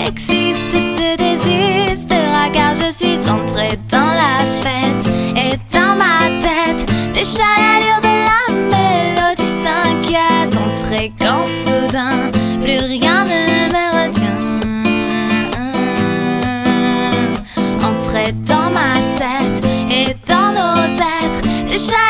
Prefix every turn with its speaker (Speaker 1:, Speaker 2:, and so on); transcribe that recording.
Speaker 1: existe, se désistera, car je suis entrée dans la fête. Et dans ma tête, déjà l'allure de la mélodie s'inquiète. Entrée quand soudain, plus rien ne me retient. Entrée dans ma tête et dans nos êtres, déjà